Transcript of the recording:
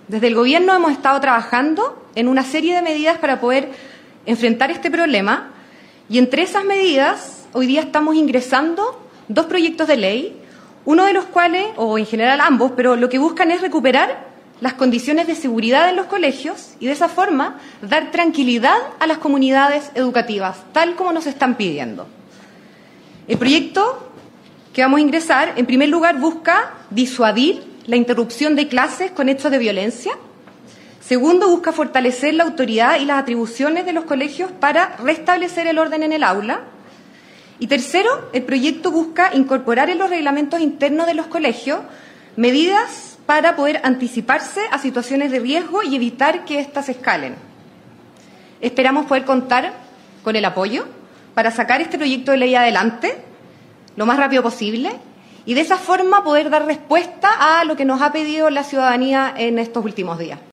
Desde el Gobierno hemos estado trabajando en una serie de medidas para poder enfrentar este problema y entre esas medidas hoy día estamos ingresando 2 proyectos de ley, uno de los cuales, o en general ambos, pero lo que buscan es recuperar las condiciones de seguridad en los colegios y de esa forma dar tranquilidad a las comunidades educativas, tal como nos están pidiendo. El proyecto que vamos a ingresar, en primer lugar, busca disuadir la interrupción de clases con hechos de violencia. Segundo, busca fortalecer la autoridad y las atribuciones de los colegios para restablecer el orden en el aula. Y tercero, el proyecto busca incorporar en los reglamentos internos de los colegios medidas para poder anticiparse a situaciones de riesgo y evitar que éstas escalen. Esperamos poder contar con el apoyo para sacar este proyecto de ley adelante lo más rápido posible y de esa forma poder dar respuesta a lo que nos ha pedido la ciudadanía en estos últimos días.